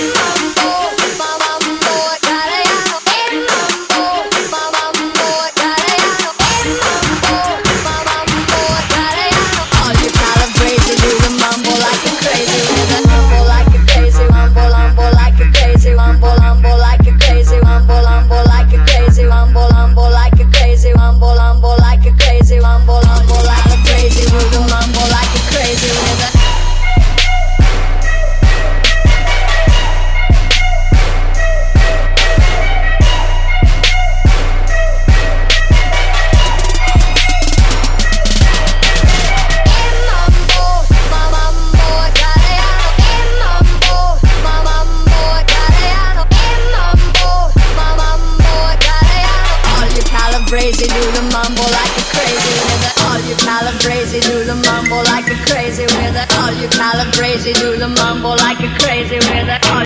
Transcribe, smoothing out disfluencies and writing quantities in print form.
crazy, do the mambo like a crazy with it. All you calabrese, do the mambo like a crazy with it. All you calabrese, do the mambo like a crazy with it.